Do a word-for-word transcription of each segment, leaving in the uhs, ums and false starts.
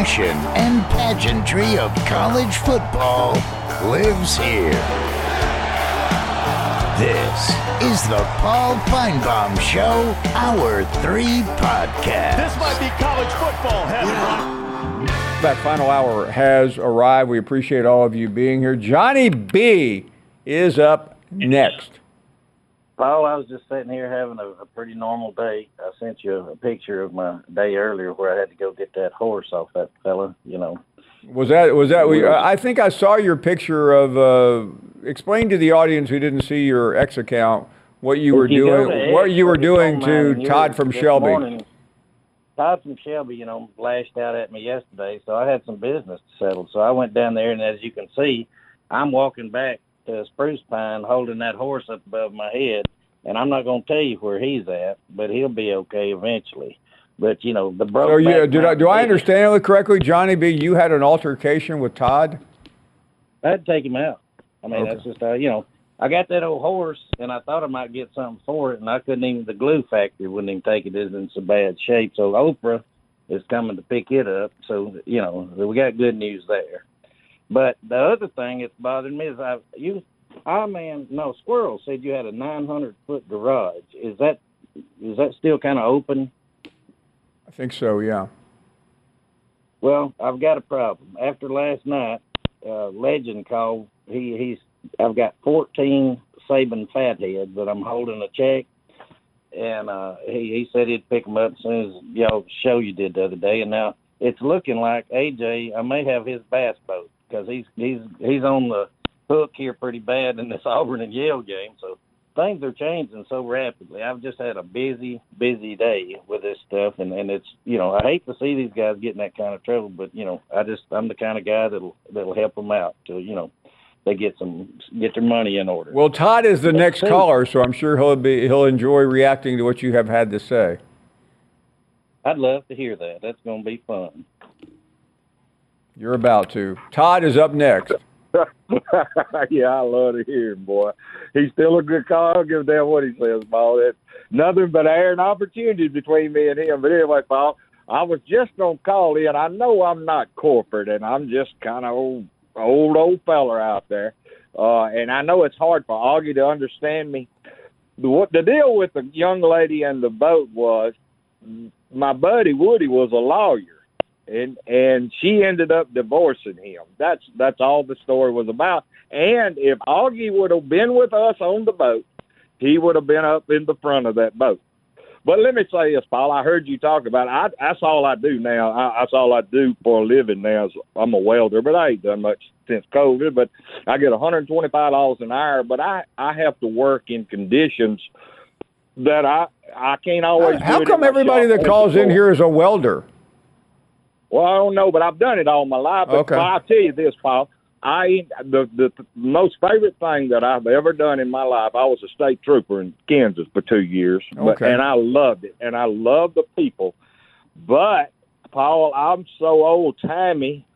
passion and pageantry of college football lives here. This is the Paul Finebaum Show, Hour three podcast. This might be college football heaven. That final hour has arrived. We appreciate all of you being here. Johnny B is up next. Paul, I was just sitting here having a, a pretty normal day. I sent you a picture of my day earlier where I had to go get that horse off that fella, you know. Was that, was that, I think I saw your picture of, uh, explain to the audience who didn't see your X account what you were you doing, what you were doing to Todd from Shelby. Morning, Todd from Shelby, you know, lashed out at me yesterday, so I had some business to settle. So I went down there, and as you can see, I'm walking back to Spruce Pine holding that horse up above my head, and I'm not going to tell you where he's at, but he'll be okay eventually. But, you know, the broke So you, did I, do I head, understand it correctly, Johnny B, you had an altercation with Todd? I had to take him out. I mean, Okay. that's just, uh, you know, I got that old horse, and I thought I might get something for it, and I couldn't even, the glue factory wouldn't even take it. It's in so bad shape. So Oprah is coming to pick it up. So, you know, we got good news there. But the other thing that's bothering me is I, you, I man, no, Squirrel said you had a nine hundred foot garage. Is that, is that still kind of open? I think so, yeah. Well, I've got a problem. After last night, uh, Legend called. He, he's, I've got fourteen Saban fatheads that I'm holding a check, and uh, he, he said he'd pick them up as soon as y'all show you did the other day. And now it's looking like A J, I may have his bass boat because he's he's he's on the hook here pretty bad in this Auburn and Yale game. So things are changing so rapidly. I've just had a busy, busy day with this stuff, and, and it's, you know, I hate to see these guys get in that kind of trouble, but, you know, I just, I'm the kind of guy that'll, that'll help them out to, you know, they get some, get their money in order. Well, Todd is the Let's next see. caller, so I'm sure he'll be, he'll enjoy reacting to what you have had to say. I'd love to hear that. That's going to be fun. You're about to. Todd is up next. Yeah, I love to hear him, boy. He's still a good call. I don't give a damn what he says, Paul. It's nothing but air and opportunity between me and him. But anyway, Paul, I was just going to call in. I know I'm not corporate, and I'm just kind of old, old, old feller out there. Uh, and I know it's hard for Augie to understand me. The, what the deal with the young lady and the boat was, my buddy Woody was a lawyer. And and she ended up divorcing him. That's that's all the story was about. And if Augie would have been with us on the boat, he would have been up in the front of that boat. But let me say this, Paul. I heard you talk about it. I, that's all I do now. I, that's all I do for a living now. Is I'm a welder, but I ain't done much since COVID. But I get one hundred twenty-five dollars an hour. But I, I have to work in conditions that I I can't always. How do it come in my everybody shop that calls in here is a welder? Well, I don't know, but I've done it all my life. But Okay. I'll tell you this, Paul. I the, the the most favorite thing that I've ever done in my life. I was a state trooper in Kansas for two years, but, Okay. and I loved it, and I love the people. But Paul, I'm so old timey.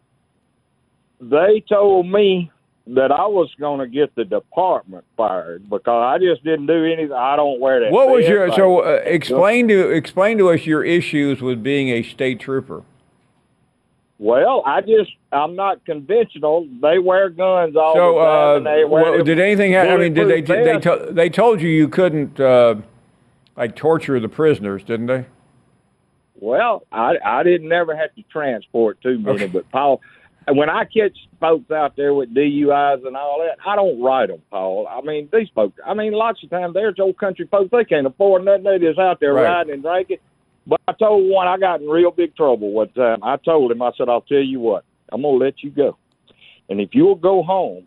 They told me that I was going to get the department fired because I just didn't do anything. I don't wear that. What was vest. your I- so uh, explain to explain to us your issues with being a state trooper? Well, I just, I'm not conventional. They wear guns all So, the time. uh, and they wear well, them did anything happen? I mean, did they bulletproof they vests. to, they told you you couldn't uh, like torture the prisoners, didn't they? Well, I, I didn't never have to transport too many, Okay. but Paul, when I catch folks out there with D U Is and all that, I don't write them, Paul. I mean, these folks, I mean, lots of times there's old country folks, they can't afford nothing. They just out there Right. riding and drinking. But I told one, I got in real big trouble one time. I told him, I said, I'll tell you what, I'm going to let you go. And if you'll go home,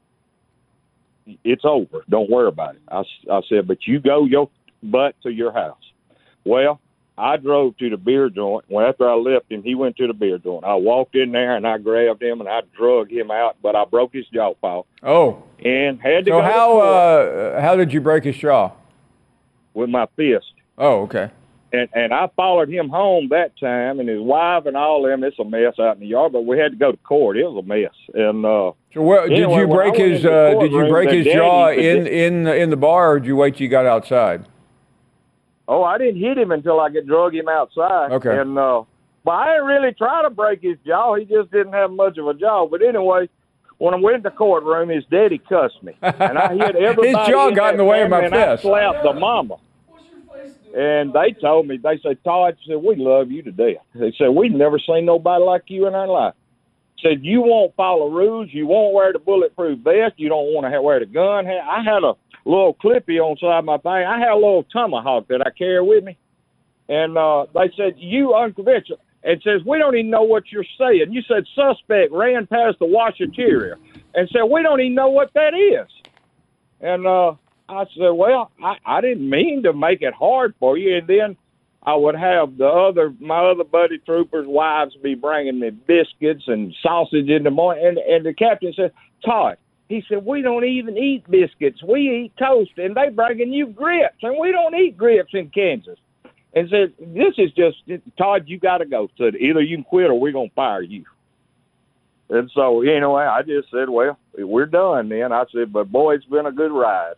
it's over. Don't worry about it. I, I said, but you go your butt to your house. Well, I drove to the beer joint. Well, after I left him, he went to the beer joint. I walked in there and I grabbed him and I drug him out, but I broke his jaw, Paul, Oh, and had to so go how to court uh, how did you break his jaw? with my fist. Oh, okay. And and I followed him home that time, and his wife and all them. It's a mess out in the yard, but we had to go to court. It was a mess. And uh, So what, did Anyway, you when I break went his in the uh, did you courtroom, break the his daddy jaw said in that- in in the bar, or did you wait till you got outside? oh, I didn't hit him until I get drug him outside. Okay. And uh, But I didn't really try to break his jaw. He just didn't have much of a jaw. But anyway, when I went in the courtroom, his daddy cussed me. And I hit everybody. His jaw in got in the way of my family, and fist. I slapped the mama. And they told me, they said, Todd, said, we love you to death. They said, we've never seen nobody like you in our life. Said, you won't follow rules. You won't wear the bulletproof vest. You don't want to wear the gun. I had a little clippy on the side of my thing. I had a little tomahawk that I carry with me. And uh, they said, you unconventional. And says, we don't even know what you're saying. You said suspect ran past the washer terrier. And said, we don't even know what that is. And uh, I said, well, I, I didn't mean to make it hard for you. And then I would have the other, my other buddy troopers' wives be bringing me biscuits and sausage in the morning. And, and the captain said, Todd, he said, we don't even eat biscuits. We eat toast. And they bringing you grits. And we don't eat grits in Kansas. And said, this is just, Todd, you got to go. Said, either you can quit or we're going to fire you. And so, anyway, I just said, well, we're done then. I said, but boy, it's been a good ride.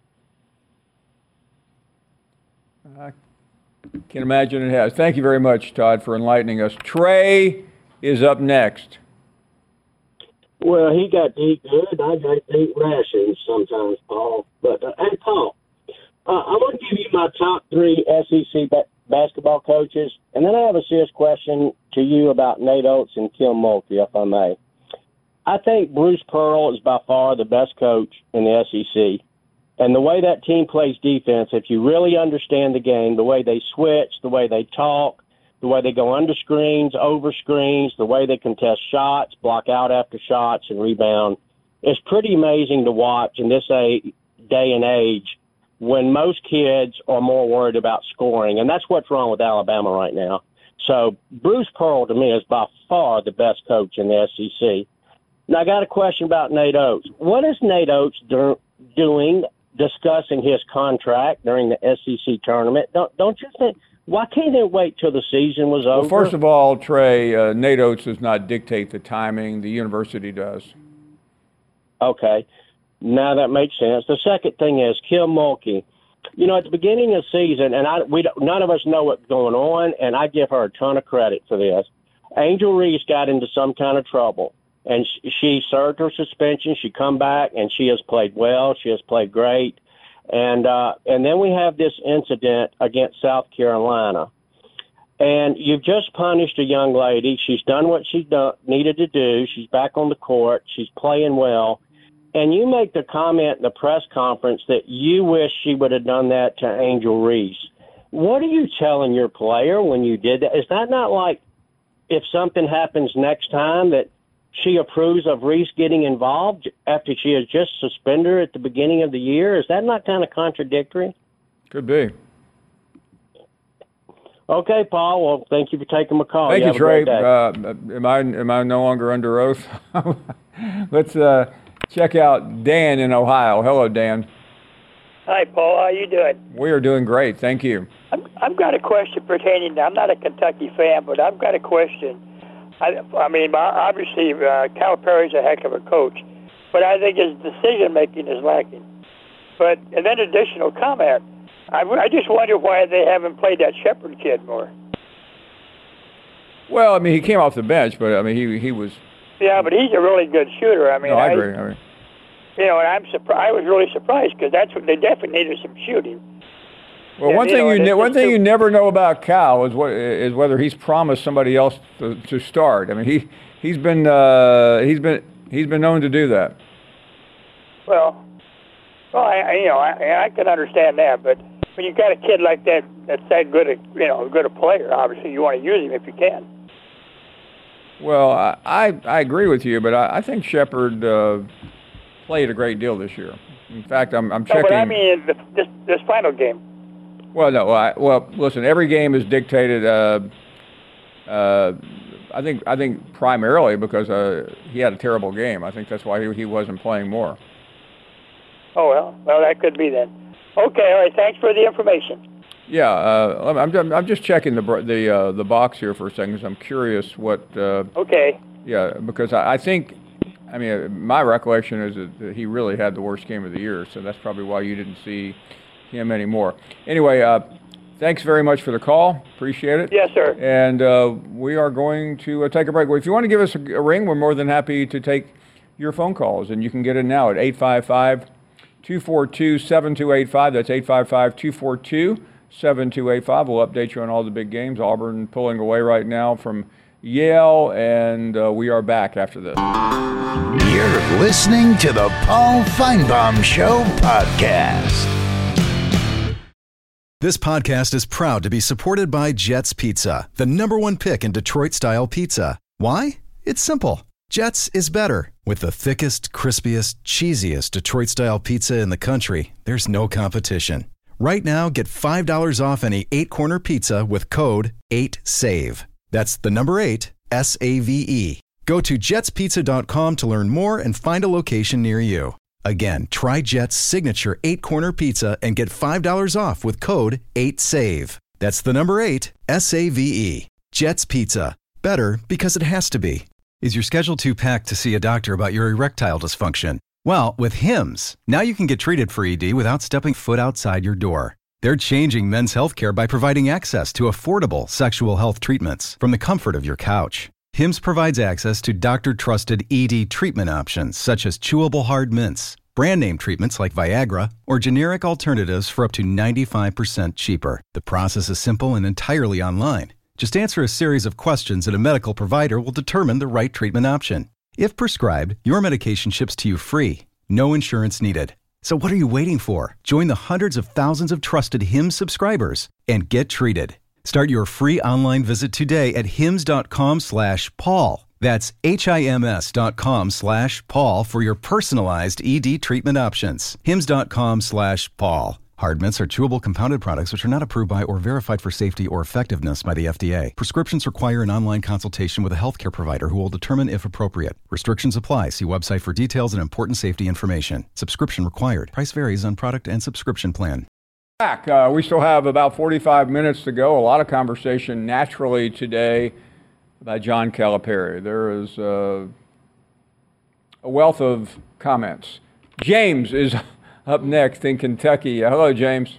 I can imagine it has. Thank you very much, Todd, for enlightening us. Trey is up next. Well, he got to eat good. I got to eat rations sometimes, Paul. But, uh, hey, Paul, uh, I want to give you my top three S E C ba- basketball coaches, and then I have a serious question to you about Nate Oates and Kim Mulkey, if I may. I think Bruce Pearl is by far the best coach in the S E C. And the way that team plays defense, if you really understand the game, the way they switch, the way they talk, the way they go under screens, over screens, the way they contest shots, block out after shots, and rebound, it's pretty amazing to watch in this day and age when most kids are more worried about scoring. And that's what's wrong with Alabama right now. So Bruce Pearl, to me, is by far the best coach in the S E C. Now, I got a question about Nate Oates. What is Nate Oates do- doing discussing his contract during the S E C tournament? Don't, don't you think, why can't they wait till the season was over? Well, first of all, Trey, uh, Nate Oates does not dictate the timing. The university does. Okay. Now that makes sense. The second thing is Kim Mulkey. You know, at the beginning of the season, and I, we don't, none of us know what's going on, and I give her a ton of credit for this. Angel Reese got into some kind of trouble, and she, she served her suspension. She come back, and she has played well. She has played great. And uh, and then we have this incident against South Carolina. And you've just punished a young lady. She's done what she done, needed to do. She's back on the court. She's playing well. And you make the comment in the press conference that you wish she would have done that to Angel Reese. What are you telling your player when you did that? Is that not like if something happens next time that she approves of Reese getting involved after she has just suspended her at the beginning of the year? Is that not kind of contradictory? Could be. Okay, Paul. Well, thank you for taking my call. Thank you, you, Trey. Uh, am I am I no longer under oath? Let's uh, check out Dan in Ohio. Hello, Dan. Hi, Paul. How you doing? We are doing great. Thank you. I'm, I've got a question pertaining to, I'm not a Kentucky fan, but I've got a question. I, I mean, obviously, uh, Calipari's a heck of a coach, but I think his decision-making is lacking. But an additional comment, I, I just wonder why they haven't played that Shepherd kid more. Well, I mean, he came off the bench, but, I mean, he he was... Yeah, but he's a really good shooter. I mean, no, I, I agree. I mean, you know, and I'm surprised. I was really surprised because that's what they definitely needed some shooting. Well, and, one you thing know, you ne- one thing too- you never know about Cal is what is whether he's promised somebody else to, to start. I mean, he he's been uh, he's been he's been known to do that. Well, well, I, I you know, I, I can understand that, but when you got a kid like that, that's that good, a, you know, good a player. Obviously, you want to use him if you can. Well, I I, I agree with you, but I, I think Shepherd uh, played a great deal this year. In fact, I'm I'm checking. No, but I mean the, this this final game. Well, no. I, well, listen. Every game is dictated. Uh, uh, I think. I think primarily because uh, he had a terrible game. I think that's why he, he wasn't playing more. Oh well, well that could be then. Okay, all right. Thanks for the information. Yeah, uh, I'm, I'm. I'm just checking the br- the uh, the box here for a second because I'm curious what. Uh, okay. Yeah, because I, I think. I mean, my recollection is that, that he really had the worst game of the year, so that's probably why you didn't see him anymore. Anyway, uh, Thanks very much for the call. Appreciate it. Yes, sir. And uh, we are going to uh, take a break. Well, if you want to give us a, a ring, we're more than happy to take your phone calls. And you can get it now at eight five five, two four two, seven two eight five. That's eight five five, two four two, seven two eight five. We'll update you on all the big games. Auburn pulling away right now from Yale, and uh, we are back after this. You're listening to the Paul Feinbaum Show podcast. This podcast is proud to be supported by Jets Pizza, the number one pick in Detroit-style pizza. Why? It's simple. Jets is better. With the thickest, crispiest, cheesiest Detroit-style pizza in the country, there's no competition. Right now, get five dollars off any eight-corner pizza with code eight save. That's the number eight, S A V E. Go to jets pizza dot com to learn more and find a location near you. Again, try Jet's signature eight-corner pizza and get five dollars off with code eight save. That's the number eight, S A V E. Jet's Pizza. Better because it has to be. Is your schedule too packed to see a doctor about your erectile dysfunction? Well, with Hims, now you can get treated for E D without stepping foot outside your door. They're changing men's healthcare by providing access to affordable sexual health treatments from the comfort of your couch. Hims provides access to doctor-trusted E D treatment options such as chewable hard mints, brand name treatments like Viagra, or generic alternatives for up to ninety-five percent cheaper. The process is simple and entirely online. Just answer a series of questions and a medical provider will determine the right treatment option. If prescribed, your medication ships to you free. No insurance needed. So what are you waiting for? Join the hundreds of thousands of trusted Hims subscribers and get treated. Start your free online visit today at hims dot com slash Paul. That's H-I-M-S dot com slash Paul for your personalized E D treatment options. hims dot com slash Paul. Hard mints are chewable compounded products which are not approved by or verified for safety or effectiveness by the F D A. Prescriptions require an online consultation with a healthcare provider who will determine if appropriate. Restrictions apply. See website for details and important safety information. Subscription required. Price varies on product and subscription plan. Back. Uh, we still have about forty-five minutes to go. A lot of conversation naturally today about John Calipari. There is uh, a wealth of comments. James is up next in Kentucky. Uh, hello, James.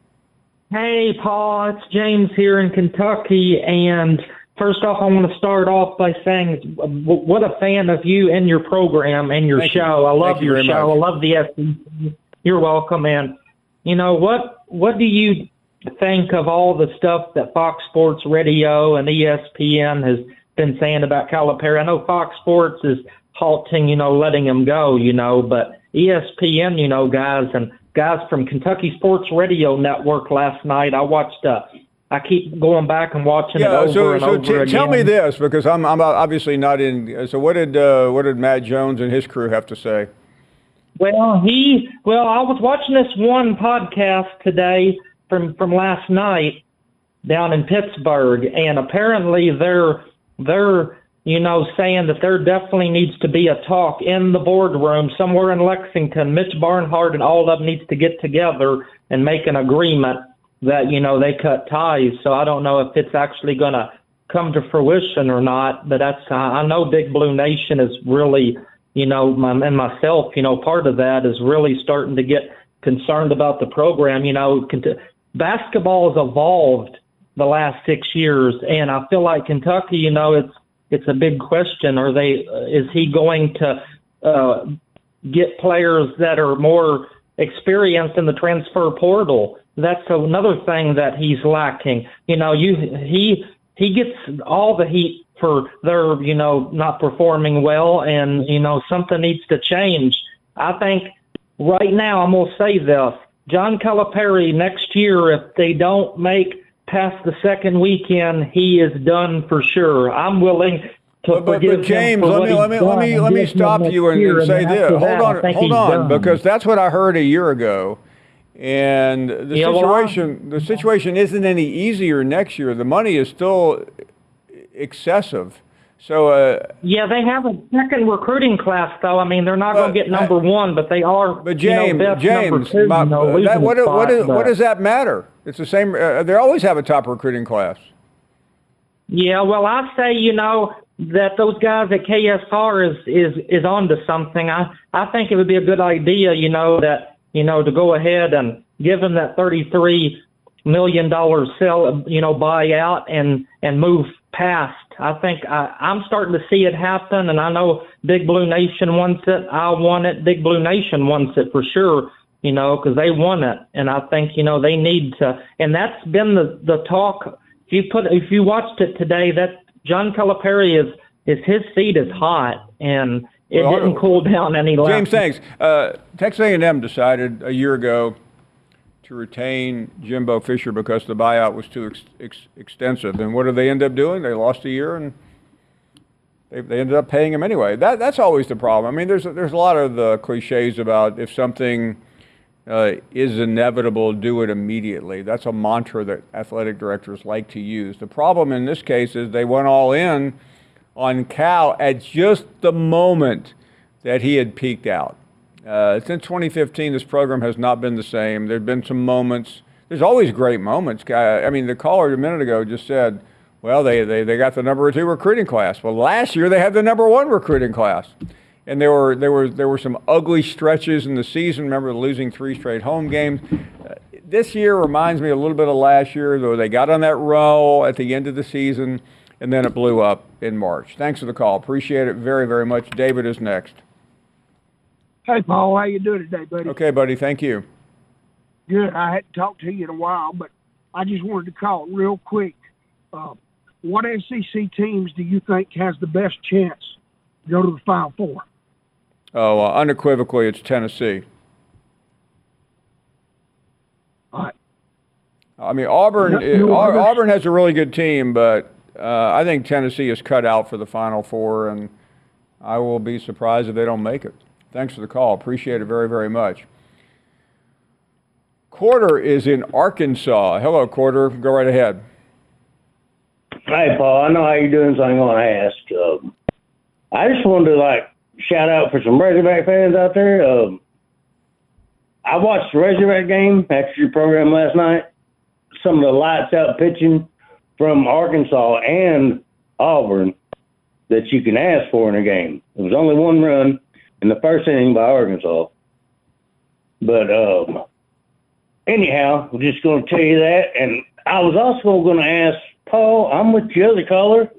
Hey, Paul. It's James here in Kentucky. And first off, I want to start off by saying what a fan of you and your program and your Thank show. You. I love Thank you your show. much. I love the S E C. You're welcome. And, you know, what what do you think of all the stuff that Fox Sports Radio and E S P N has been saying about Calipari? I know Fox Sports is halting, you know, letting him go, you know, but E S P N, you know, guys, and guys from Kentucky Sports Radio Network last night, I watched, uh, I keep going back and watching yeah, it over so, and so over t- again. tell me this, because I'm, I'm obviously not in. So what did uh, what did Matt Jones and his crew have to say? Well, he, well, I was watching this one podcast today from, from last night down in Pittsburgh, and apparently they're, they're, you know, saying that there definitely needs to be a talk in the boardroom somewhere in Lexington. Mitch Barnhart and all of them needs to get together and make an agreement that, you know, they cut ties. So I don't know if it's actually going to come to fruition or not, but that's, I know Big Blue Nation is really, you know, my, and myself, you know, part of that is really starting to get concerned about the program. You know, basketball has evolved the last six years, and I feel like Kentucky, you know, it's, It's a big question. Are they? Uh, is he going to uh, get players that are more experienced in the transfer portal? That's another thing that he's lacking. You know, you he he gets all the heat for their, you know, not performing well, and you know something needs to change. I think right now I'm gonna say this: John Calipari next year, if they don't make past the second weekend, he is done for sure. I'm willing to but, but, forgive but James, him for let what me he's let me let me done let me and stop give him you and, next and say year, this. and Hold after that, I on, think hold he's on, done. because that's what I heard a year ago. And the Yeah, well, I- situation the situation isn't any easier next year. The money is still excessive. So uh, Yeah, they have a second recruiting class, though. I mean, they're not going But, to get number uh, one, but they are. But James, you know, best number James, two, my, you know, that, losing what, a what, spot, is, what but- does that matter? It's the same. Uh, they always have a top recruiting class. Yeah, well, I say, you know, that those guys at K S R is is is onto something. I I think it would be a good idea, you know, that you know to go ahead and give them that thirty-three million dollar sell, you know, buyout and and move past. I think I, I'm starting to see it happen, and I know Big Blue Nation wants it. I want it. Big Blue Nation wants it for sure, you know, because they want it, and I think, you know, they need to. And that's been the the talk. If you put if you watched it today, that John Calipari is is his seat is hot, and it well, didn't cool down any less. James, thanks. Uh, Texas A and M decided a year ago to retain Jimbo Fisher because the buyout was too ex- ex- extensive. And what did they end up doing? They lost a year, and they, they ended up paying him anyway. That that's always the problem. I mean, there's there's a lot of the cliches about if something uh, is inevitable, do it immediately. That's a mantra that athletic directors like to use. The problem in this case is they went all in on Cal at just the moment that he had peaked out. Uh, since twenty fifteen, this program has not been the same. There have been some moments. There's always great moments. Uh, I mean, the caller a minute ago just said, well, they, they, they got the number two recruiting class. Well, last year they had the number one recruiting class. And there were there were, there were some ugly stretches in the season. Remember losing three straight home games. Uh, this year reminds me a little bit of last year, though they got on that roll at the end of the season, and then it blew up in March. Thanks for the call. Appreciate it very, very much. David is next. Hey, Paul, how you doing today, buddy? Okay, buddy, thank you. Good. I hadn't talked to you in a while, but I just wanted to call real quick. Uh, what S E C teams do you think has the best chance to go to the Final Four? Oh, uh, unequivocally, it's Tennessee. All right. I mean, Auburn, No, it, no Auburn has a really good team, but uh, I think Tennessee is cut out for the Final Four, and I will be surprised if they don't make it. Thanks for the call. Appreciate it very, very much. Quarter is in Arkansas. Hello, Quarter. Go right ahead. Hey, Paul. I know how you're doing, so I'm going to ask. Um, I just wanted to, like, shout out for some Razorback fans out there. Um, I watched the Razorback game after your program last night. Some of the lights-out pitching from Arkansas and Auburn that you can ask for in a game. It was only one run in the first inning by Arkansas. But um, anyhow, I'm just going to tell you that. And I was also going to ask, Paul, I'm with the other caller.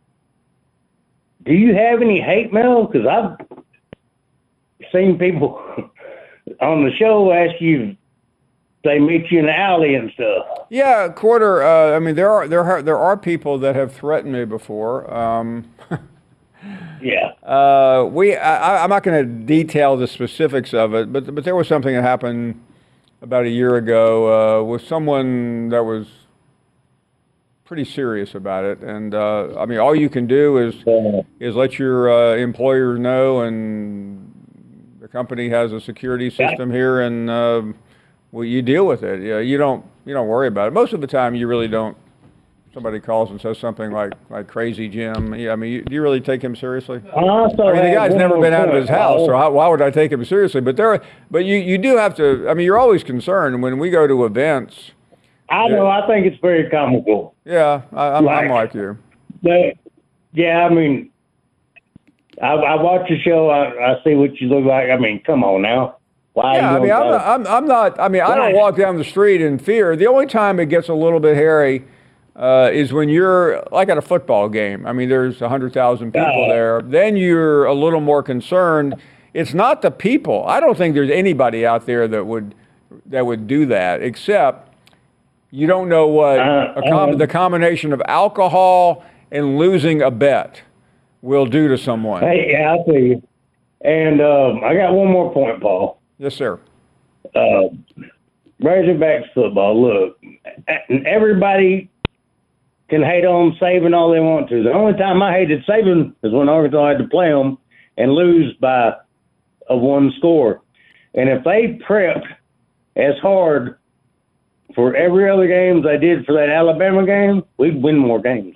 Do you have any hate mail? Because I've seen people on the show ask you, they meet you in the alley and stuff. Yeah, Quarter. Uh, I mean, there are there are there are people that have threatened me before. Um, yeah. Uh, we. I, I'm not going to detail the specifics of it, but but there was something that happened about a year ago uh, with someone that was pretty serious about it. And uh, I mean, all you can do is yeah. is let your uh, employer know, and the company has a security system yeah. here, and. Uh, Well, you deal with it. You, you don't. You don't worry about it. Most of the time, you really don't. Somebody calls and says something like, "like Crazy Jim." Yeah, I mean, you, do you really take him seriously? I, I mean, the guy's never been out of his house, so how, why would I take him seriously? But there, but you, you do have to. I mean, you're always concerned when we go to events. I know. I think it's very comical. Yeah, I, I'm, like, I'm like you. But, yeah, I mean, I, I watch the show. I, I see what you look like. I mean, come on now. Why yeah, I mean, I'm not, I'm, I'm not, I mean, I don't walk down the street in fear. The only time it gets a little bit hairy uh, is when you're, like at a football game. I mean, there's one hundred thousand people there. Then you're a little more concerned. It's not the people. I don't think there's anybody out there that would that would do that, except you don't know what uh, a com- uh, the combination of alcohol and losing a bet will do to someone. Hey, yeah, I see you. And um, I got one more point, Paul. Yes, sir. Uh, Razorbacks football, look, everybody can hate on Saban all they want to. The only time I hated Saban is when Arkansas had to play them and lose by a one score. And if they prepped as hard for every other game they did for that Alabama game, we'd win more games.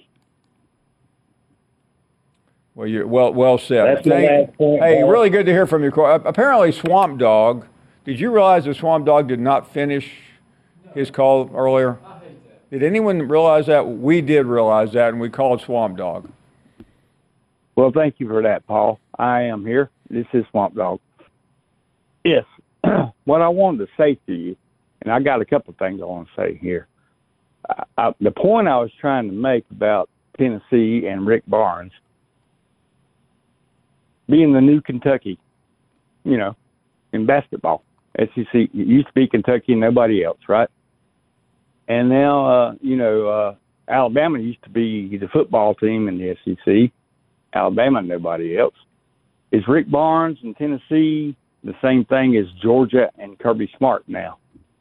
Well, you well well said. That's Thank, point, hey, Paul. Really good to hear from you. Apparently, Swamp Dog. Did you realize that Swamp Dog did not finish his call earlier? I hate that. Did anyone realize that? We did realize that, and we called Swamp Dog. Well, thank you for that, Paul. I am here. This is Swamp Dog. Yes, what I wanted to say to you, and I got a couple of things I want to say here. I, I, the point I was trying to make about Tennessee and Rick Barnes being the new Kentucky, you know, in basketball. S E C, it used to be Kentucky and nobody else, right? And now, uh, you know, uh, Alabama used to be the football team in the S E C. Alabama and nobody else. Is Rick Barnes in Tennessee the same thing as Georgia and Kirby Smart now?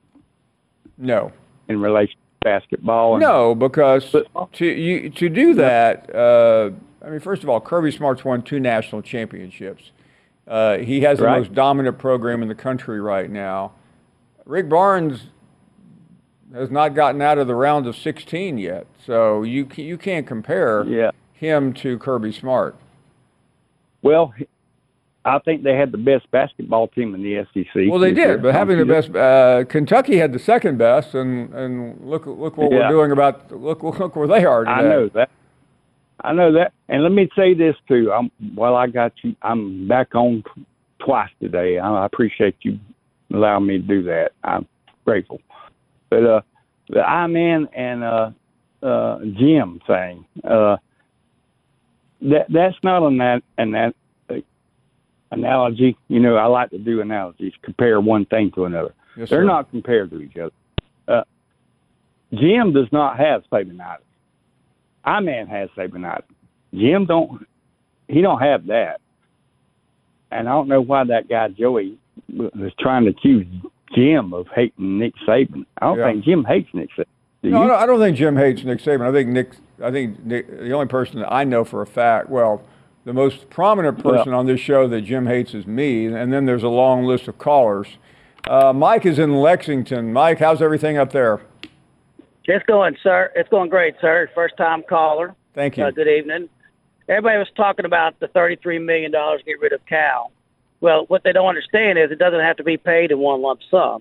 No. In relation to basketball? And no, because football? to you to do that, uh, I mean, first of all, Kirby Smart's won two national championships. Uh, he has the Right. most dominant program in the country right now. Rick Barnes has not gotten out of the round of sixteen yet, so you you can't compare Yeah. him to Kirby Smart. Well, I think they had the best basketball team in the S E C. Well, they this year. did, but having the best, uh, Kentucky had the second best, and, and look look what Yeah. we're doing about look look where they are today. I know that. I know that. And let me say this too. I'm, well, I got you. I'm back on twice today. I appreciate you allowing me to do that. I'm grateful. But uh, the I-Man and uh, uh, Jim thing, uh, that that's not an that an that uh, analogy. You know, I like to do analogies. Compare one thing to another. Yes, They're sir. not compared to each other. Uh, Jim does not have Sabanitis. I-Man has Sabanitis. Jim don't. He don't have that. And I don't know why that guy Joey was trying to accuse Jim of hating Nick Saban. I don't Yeah. think Jim hates Nick Saban. Do No, you? I don't- I don't think Jim hates Nick Saban. I think Nick. I think Nick, the only person that I know for a fact, well, the most prominent person Well- on this show that Jim hates is me, and then there's a long list of callers. Uh, Mike is in Lexington. Mike, how's everything up there? It's going, sir. It's going great, sir. First time caller. Thank you. Uh, good evening. Everybody was talking about the thirty-three million dollars to get rid of Cal. Well, what they don't understand is it doesn't have to be paid in one lump sum.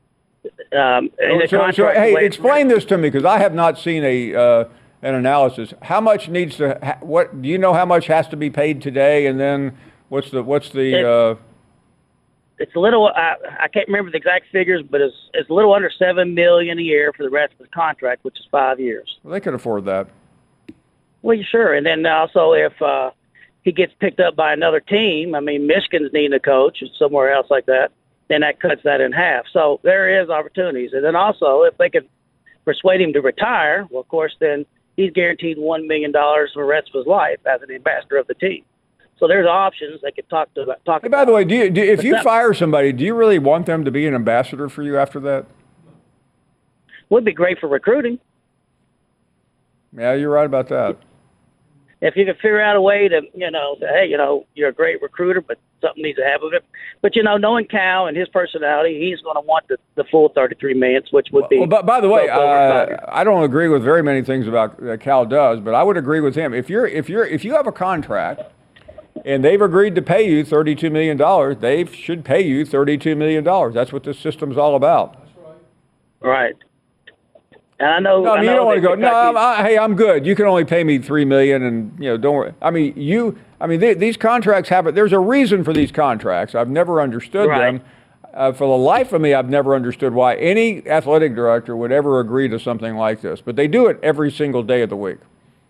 Um, in the So- so, contract, the hey, way it's explain this to me because I have not seen a uh, an analysis. How much needs to? Ha- what do you know? How much has to be paid today? And then what's the what's the? It- Uh, it's a little. I, I can't remember the exact figures, but it's it's a little under seven million a year for the rest of the contract, which is five years. well, they could afford that. Well, sure. And then also, if uh, he gets picked up by another team, I mean, Michigan's needing a coach or somewhere else like that, then that cuts that in half. So there is opportunities. And then also, if they could persuade him to retire, well, of course, then he's guaranteed one million dollars for the rest of his life as an ambassador of the team. So there's options they could talk to talk Hey, by the way, do you, do, if But you that- fire somebody, do you really want them to be an ambassador for you after that? Would be great for recruiting. Yeah, you're right about that. If you could figure out a way to, you know, say, hey, you know, you're a great recruiter, but something needs to happen with it. But, you know, knowing Cal and his personality, he's going to want the, the full thirty-three millions, which would be. Well, but by the way, well over five years. uh, I don't agree with very many things about that Cal does, but I would agree with him. If you're if you're if you have a contract and they've agreed to pay you thirty-two million dollars, they should pay you thirty-two million dollars. That's what this system's all about. Right. And I know. No, I mean, know you don't want to that go, no, Kentucky- I'm, I, hey, I'm good. You can only pay me three million dollars and, you know, don't worry. I mean, you, I mean, they, these contracts have, there's a reason for these contracts. I've never understood Right. them. Uh, for the life of me, I've never understood why any athletic director would ever agree to something like this. But they do it every single day of the week.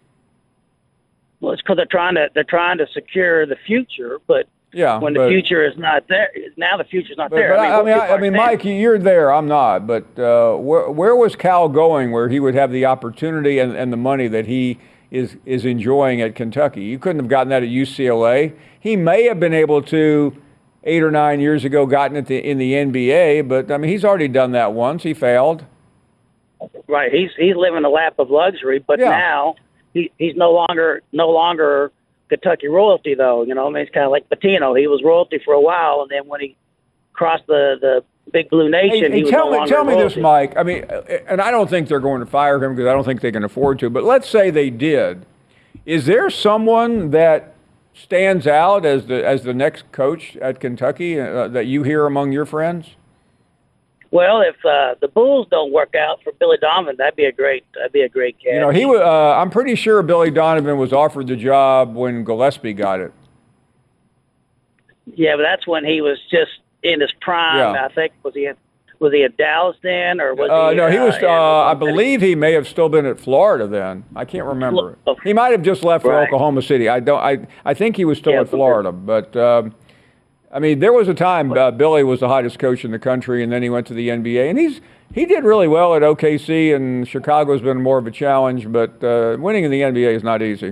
Well, it's because they're trying to they're trying to secure the future, but Yeah. when the but- future is not there, now the future's not But, there. but I, I what mean, people I, I mean, aren't Mike, you're there. I'm not. But uh, where, where was Cal going where he would have the opportunity and, and the money that he is is enjoying at Kentucky? You couldn't have gotten that at U C L A. He may have been able to eight or nine years ago gotten it the, in the N B A, but I mean, he's already done that once. He failed. Right. He's he's living a lap of luxury, but Yeah. now he he's no longer no longer Kentucky royalty, though. You know, I mean, it's kind of like Patino. He was royalty for a while, and then when he crossed the the Big Blue Nation, Hey, he hey, was tell no me, longer tell me this, royalty. Mike. I mean, uh, and I don't think they're going to fire him because I don't think they can afford to. But let's say they did. Is there someone that stands out as the as the next coach at Kentucky uh, that you hear among your friends? Well, if uh, the Bulls don't work out for Billy Donovan, that'd be a great that'd be a great catch. You know, he was. Uh, I'm pretty sure Billy Donovan was offered the job when Gillespie got it. Yeah, but that's when he was just in his prime. Yeah. I think was he in Was he at Dallas then, or was uh, he? No, he was. Uh, Uh, I believe he may have still been at Florida then. I can't remember. He might have just left for Right. Oklahoma City. I don't. I I think he was still Yeah, at Florida, but. Um, I mean, there was a time uh, Billy was the hottest coach in the country, and then he went to the N B A, and he's he did really well at O K C, and Chicago's been more of a challenge, but uh, winning in the N B A is not easy.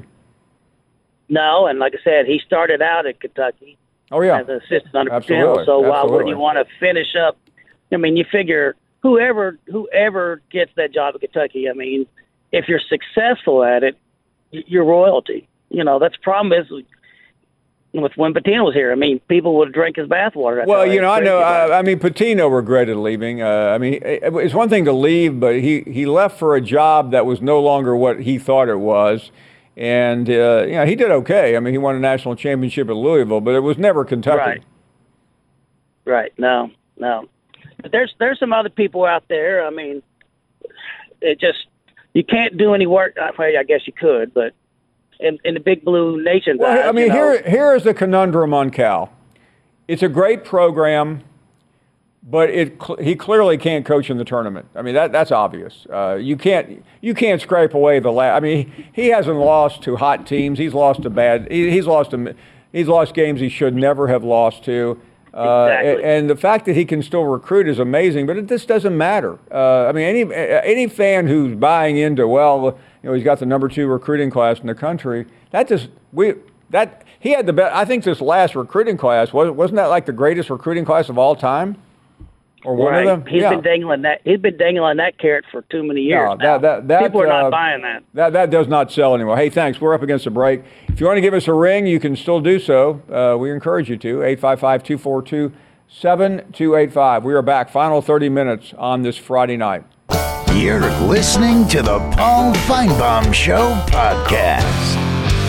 No, and like I said, he started out at Kentucky. Oh yeah, as an assistant under Absolutely. Patino. So why Absolutely. wouldn't you want to finish up? I mean, you figure whoever whoever gets that job at Kentucky. I mean, if you're successful at it, y- you're royalty. You know, that's the problem is with when Patino was here. I mean, people would drink his bathwater. That's Well, how you know, I know. crazy about it. I, I mean, Patino regretted leaving. Uh, I mean, it, it's one thing to leave, but he, he left for a job that was no longer what he thought it was, and uh, you know, he did okay. I mean, he won a national championship at Louisville, but it was never Kentucky. Right. Right. No. No. But there's there's some other people out there. I mean, it just you can't do any work. Well, I guess you could, but in, in the Big Blue Nation's eyes, Well, I mean, you know, here here is the conundrum on Cal. It's a great program, but it cl- he clearly can't coach in the tournament. I mean, that that's obvious. Uh, you can't you can't scrape away the la- I mean, he, he hasn't lost to hot teams. He's lost to bad. He, he's lost to he's lost games he should never have lost to. Uh, Exactly. and the fact that he can still recruit is amazing, but it just doesn't matter. Uh, I mean, any any fan who's buying into, well, you know, he's got the number two recruiting class in the country. That just we that he had the best. I think this last recruiting class was wasn't that like the greatest recruiting class of all time, or one right. of them? He's yeah. been dangling that. He's been dangling that carrot for too many years. No, now. that, that, that, People are uh, not buying that. That that does not sell anymore. Hey, thanks. We're up against a break. If you want to give us a ring, you can still do so. Uh, we encourage you to. eight five five, two four two, seven two eight five. We are back. Final thirty minutes on this Friday night. You're listening to the Paul Feinbaum Show podcast.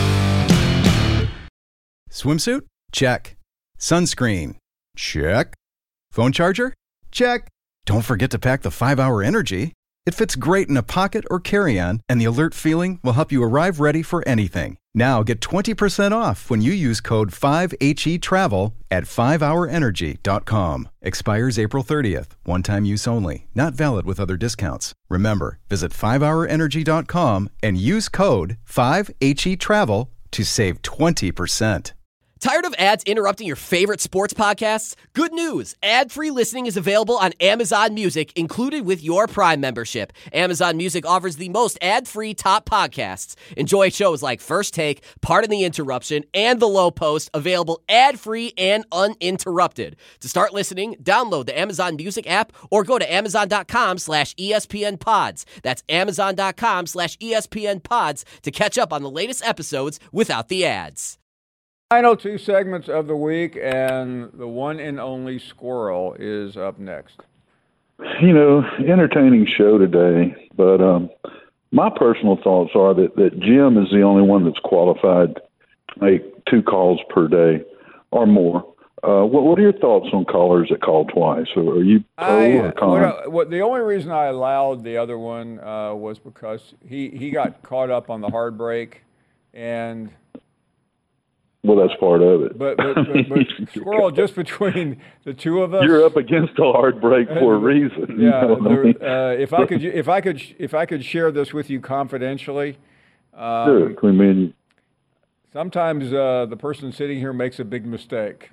Swimsuit? Check. Sunscreen? Check. Phone charger? Check. Don't forget to pack the five hour Energy. It fits great in a pocket or carry-on, and the alert feeling will help you arrive ready for anything. Now get twenty percent off when you use code five H E travel at five hour energy dot com. Expires April thirtieth. One-time use only. Not valid with other discounts. Remember, visit five hour energy dot com and use code five H E travel to save twenty percent. Tired of ads interrupting your favorite sports podcasts? Good news! Ad-free listening is available on Amazon Music, included with your Prime membership. Amazon Music offers the most ad-free top podcasts. Enjoy shows like First Take, Pardon the Interruption, and The Low Post, available ad-free and uninterrupted. To start listening, download the Amazon Music app or go to amazon.com slash ESPN pods. That's amazon.com slash ESPN pods to catch up on the latest episodes without the ads. Final two segments of the week, and the one and only Squirrel is up next. You know, entertaining show today, but um, my personal thoughts are that, that Jim is the only one that's qualified to make two calls per day or more. Uh, what, what are your thoughts on callers that call twice? Or are you pro I, or con? what, I- what, the only reason I allowed the other one uh, was because he, he got caught up on the hard break, and Well, that's part of it. but but, but, but Squirrel, just between the two of us, You're up against a hard break for a reason. you Yeah, know what I there- mean? uh, if I could, if I could, if I could share this with you confidentially. Um, Sure. I mean, Sometimes uh, the person sitting here makes a big mistake.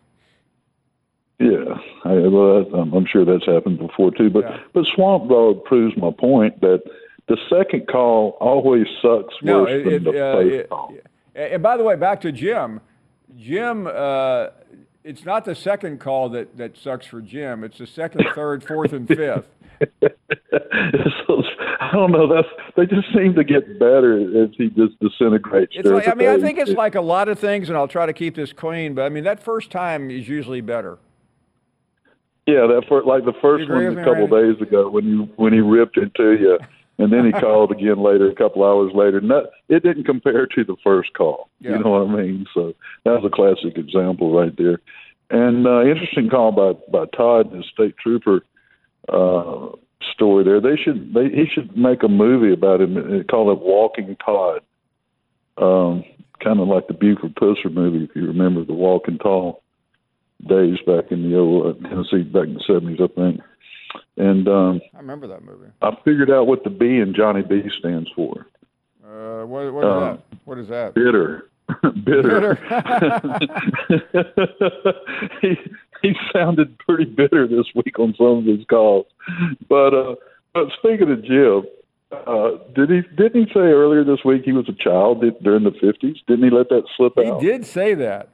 yeah, I, well, that- I'm, I'm sure that's happened before too. But Yeah. but Swamp Dog proves my point that the second call always sucks No, worse it, than it, the uh, first it- call. and by the way, back to Jim. Jim, uh, it's not the second call that, that sucks for Jim. It's the second, third, fourth, and fifth. So, I don't know. That's they just seem to get better as he just disintegrates. It's during like, I the mean, I day. think it's like a lot of things, and I'll try to keep this clean. But I mean, that first time is usually better. Yeah, that first, like the first You agree one with a me, couple days ago when you when he ripped into you, and then he called again later, a couple hours later. And that, it didn't compare to the first call. Yeah. You know what I mean? So that was a classic example right there. And uh, interesting call by by Todd, the state trooper uh, story there. They should they he should make a movie about him and call it Walking Todd. Um, kind of like the Buford Pusser movie, if you remember the Walking Tall. days back in the old uh, Tennessee back in the seventies, I think. And um, I remember that movie. I figured out what the B in Johnny B stands for. Uh, what, what is Um, that? What is that? Bitter. bitter. he he sounded pretty bitter this week on some of his calls. But uh, but speaking of Jim, uh, did he didn't he say earlier this week he was a child during the fifties? Didn't he let that slip He out? did say that.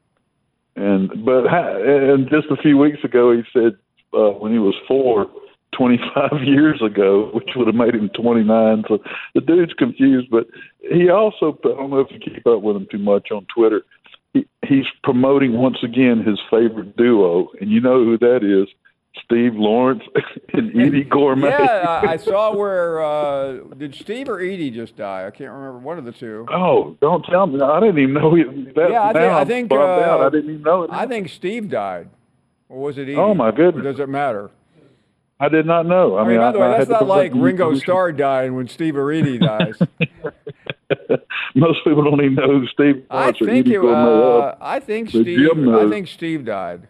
And but and just a few weeks ago he said uh, when he was four, twenty-five years ago, which would have made him twenty-nine. So the dude's confused. But he also, I don't know if you keep up with him too much on Twitter, he, he's promoting once again his favorite duo, and you know who that is. Steve Lawrence and Edie Gourmet. Yeah, I, I saw where, uh, did Steve or Edie just die? I can't remember, one of the two. Oh, don't tell me. I didn't even know he, that. Yeah, I think, now I I'm think, bummed uh, out. I didn't even know it. I think Steve died. Or was it Edie? Oh, my goodness. Or does it matter? I did not know. I, I mean, mean, by the way, I, I that's had to not go like back and Ringo research. Starr dying when Steve or Edie dies. Most people don't even know who Steve I Lawrence or think Edie it, Gourmet uh, are. I think But Steve. Jim I knows. think Steve died.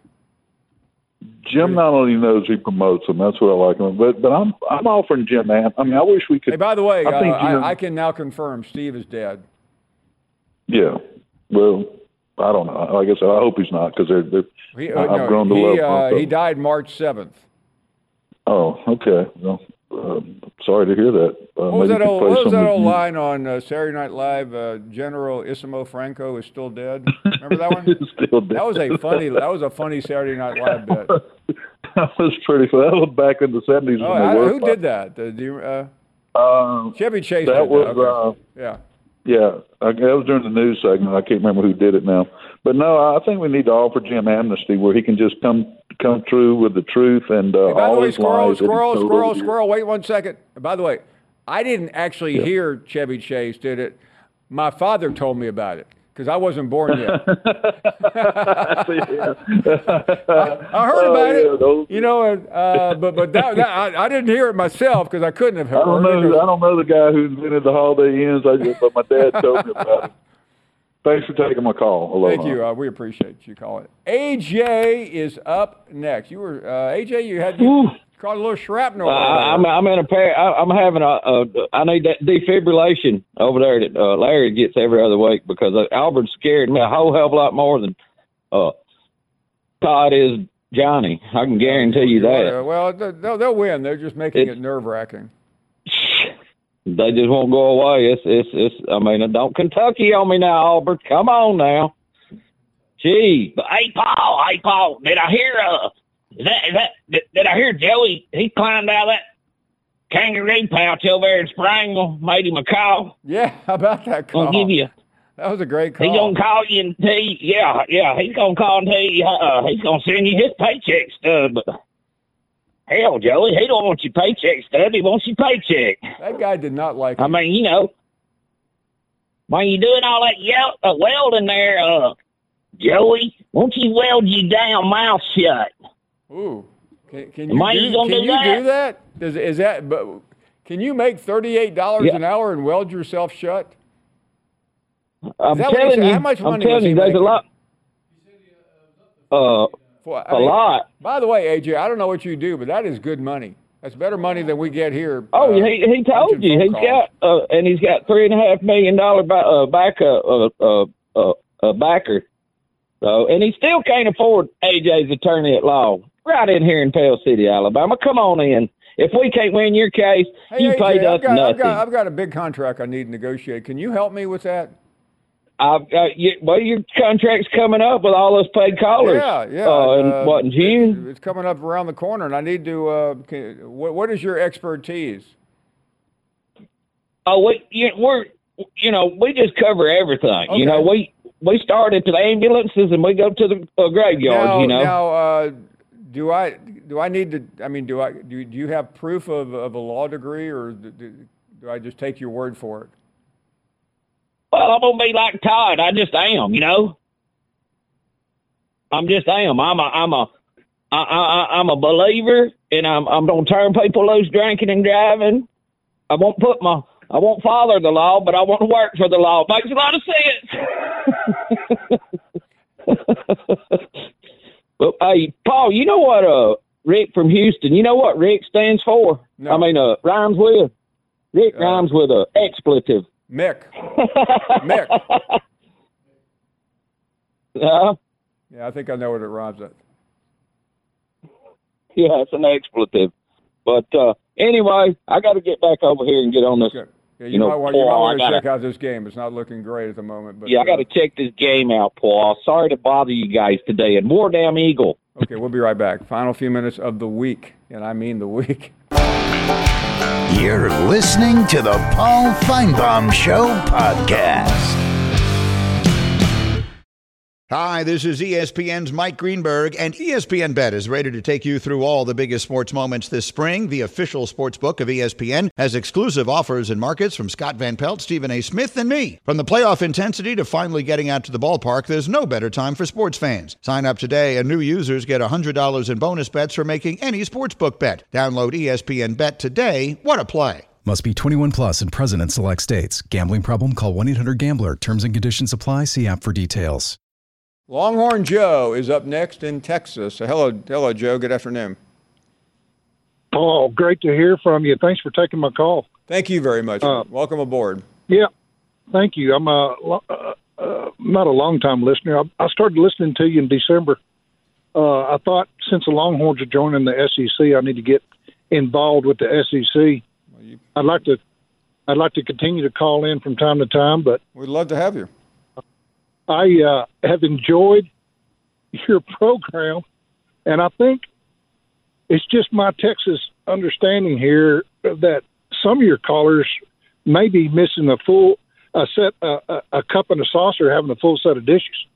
Jim not only knows, he promotes them. That's what I like him. But but I'm I'm offering Jim, man. I mean, I wish we could. Hey, by the way, I uh, think Jim, I, I can now confirm Steve is dead. yeah. Well, I don't know. Like I said, I hope he's not because they're. they're He, I- uh, I've no, grown to he, love uh, both of he them. died March seventh. Oh, okay. Well, uh, sorry to hear that. Uh, What was maybe that you could old, play what was some that of old you- line on uh, Saturday Night Live? Uh, General Isimo Franco is still dead. Remember that one? Still dead. That was a funny. That was a funny Saturday Night Live bit. That was pretty fun. That was back in the seventies Oh, when they I, were. who did that? Uh, do you, uh, Um, Chevy Chase that did was. that. Okay. Uh, yeah. Yeah, I, that was during the news segment. I can't remember who did it now, but no, I think we need to offer Jim amnesty where he can just come come true with the truth and uh, Hey, by all the way, his squirrel, lies that he squirrel, told squirrel, over the years. squirrel. Wait one second. By the way, I didn't actually Yeah. hear Chevy Chase did it. My father told me about it because I wasn't born yet. I, I heard Oh, about yeah, it, those- you know, and, uh, but but that, that, I, I didn't hear it myself because I couldn't have heard I don't it. know. because- I don't know the guy who invented the holiday ends. I just, but my dad told me about it. Thanks for taking my call. Aloha. Thank you. Uh, we appreciate you calling. A J is up next. You were uh, A J. You had you caught a little shrapnel. Uh, I'm I'm in a pair. I, I'm having a, a. I need that defibrillation over there that uh, Larry gets every other week because uh, Albert scared me a whole hell of a lot more than uh, Todd is Johnny. I can guarantee you that. Uh, well, they'll, they'll win. They're just making it nerve wracking. They just won't go away. It's it's it's. I mean, don't Kentucky on me now, Albert. Come on now. Gee. Hey Paul, hey Paul, did I hear uh is that is that did, did I hear Joey he climbed out of that kangaroo pouch over there in Sprangle, made him a call? Yeah, how about that call? Gonna give you That was a great call. He's gonna call you and tell you yeah, yeah, he's gonna call and tell you uh he's gonna send you his paycheck stub, but hell, Joey, he don't want your paycheck stub, he wants your paycheck. That guy did not like I it. mean, you know, when you doing all that yell, uh, welding there, uh, Joey, won't you weld your damn mouth shut? Ooh, can, can you Why do, you gonna can do you that? do that? Does, is that? But can you make thirty-eight dollars Yeah. an hour and weld yourself shut? I'm that what he telling said? you. How much I'm money was telling he you. There's a making? lot. Uh, For, a lot. By the way, A J, I don't know what you do, but that is good money. That's better money than we get here. Oh, uh, he he told punching you phone he's calls. got uh, and he's got three and a half million dollar ba- uh, back uh, uh, uh, uh, uh, backer. So and he still can't afford A J's attorney at law right in here in Pell City, Alabama. Come on in. If we can't win your case, Hey, you A J, paid us I've got, I've nothing. got I've got a big contract I need to negotiate. Can you help me with that? I've got you, well, your contract's coming up with all those paid callers. Yeah, yeah. Uh, in, uh, what in June? It's, it's coming up around the corner, and I need to. Uh, can, what, what is your expertise? Oh, we you, we're you know we just cover everything. Okay. You know we we start at the ambulances and we go to the uh, graveyards. Now, you know. now uh, do I do I need to? I mean, do I do, do you have proof of, of a law degree, or do, do, do I just take your word for it? Well, I'm gonna be like Todd. I just am, you know. I'm just am. I'm a I'm a I, I, I'm a believer, and I'm I'm gonna turn people loose drinking and driving. I won't put my I won't follow the law, but I want to work for the law. Makes a lot of sense. hey, Paul, you know what, uh, Rick from Houston, you know what Rick stands for? No. I mean, uh, rhymes with? Rick Uh, rhymes with a expletive. Mick. Mick. Uh, Yeah, I think I know what it rhymes at. yeah, it's an expletive. But uh, anyway, I got to get back over here and get on this. Good. Yeah, you, you know, might, want- you Paul, might I want to gotta- check out this game. It's not looking great at the moment. But yeah, I uh, got to check this game out, Paul. Sorry to bother you guys today. And more damn Eagle. Okay, we'll be right back. Final few minutes of the week, and I mean the week. You're listening to the Paul Feinbaum Show podcast. Hi, this is E S P N's Mike Greenberg, and E S P N Bet is ready to take you through all the biggest sports moments this spring. The official sports book of E S P N has exclusive offers and markets from Scott Van Pelt, Stephen A. Smith, and me. From the playoff intensity to finally getting out to the ballpark, there's no better time for sports fans. Sign up today, and new users get one hundred dollars in bonus bets for making any sportsbook bet. Download E S P N Bet today. What a play. Must be twenty-one plus and present in select states. Gambling problem? Call one eight hundred gambler. Terms and conditions apply. See app for details. Longhorn Joe is up next in Texas. So hello, hello, Joe. Good afternoon. Paul, great to hear from you. Thanks for taking my call. Thank you very much. Uh, Welcome aboard. Yeah, thank you. I'm a, lo- uh, uh, not a long-time listener. I, I started listening to you in December. Uh, I thought since the Longhorns are joining the S E C, I need to get involved with the S E C. Well, you, I'd like to, I'd like to continue to call in from time to time, but we'd love to have you. I uh, have enjoyed your program, and I think it's just my Texas understanding here that some of your callers may be missing a full a set a, a, a cup and a saucer, having a full set of dishes.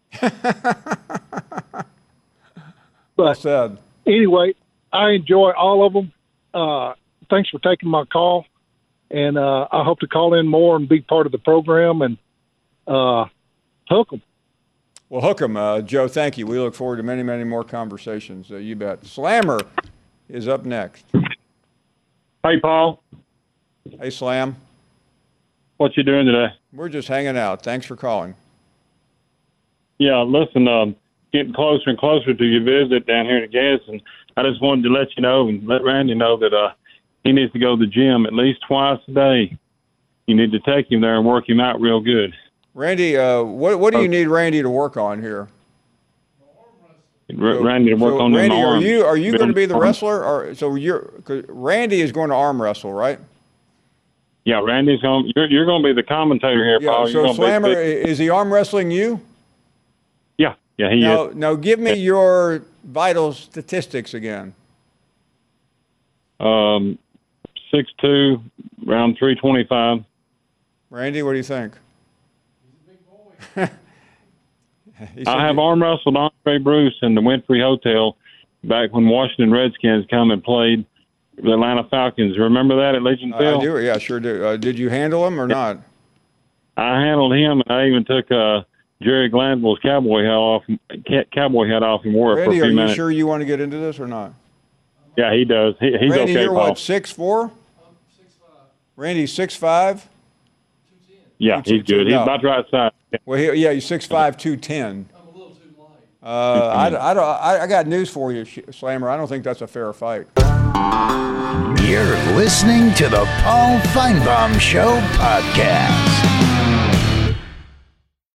Well said. Anyway, I enjoy all of them. Uh, thanks for taking my call, and uh, I hope to call in more and be part of the program and uh, hook them. Well, hook 'em, uh, Joe. Thank you. We look forward to many, many more conversations. Uh, you bet. Slammer is up next. Hey, Paul. Hey, Slam. What you doing today? We're just hanging out. Thanks for calling. Yeah, listen, um, getting closer and closer to your visit down here in Gadsden. I just wanted to let you know and let Randy know that uh, he needs to go to the gym at least twice a day. You need to take him there and work him out real good. Randy, uh, what what do you need Randy to work on here? R- Randy to work so on them Randy, are arms. you are you going to be the Arms. wrestler? Or so you're 'cause Randy is going to arm wrestle, right? Yeah, Randy's going. You're you're going to be the commentator here, Yeah. Paul. You're So gonna be Slammer, big- is he arm wrestling you? Yeah, yeah, he Now, is. now give me your vital statistics again. Um, six two, around three twenty five. Randy, what do you think? He said I have you- arm wrestled Andre Bruce in the Winfrey Hotel back when Washington Redskins come and played the Atlanta Falcons. Remember that at Legion I Field? do. Yeah, sure do. Uh, did you handle him or not? I handled him, and I even took uh, Jerry Glanville's cowboy hat off, ca- cowboy hat off, and wore it Randy, for are a few you minutes. sure you want to get into this or not? Yeah, he does. He, he's Randy, okay, you're Paul. what, six four? Randy's six five. Yeah, he's good. He's No. about the right size. Well, he, yeah, he's six five, two ten. I'm a little too light. Uh, I, I, don't, I, I got news for you, Sh- Slammer. I don't think that's a fair fight. You're listening to the Paul Feinbaum Show podcast.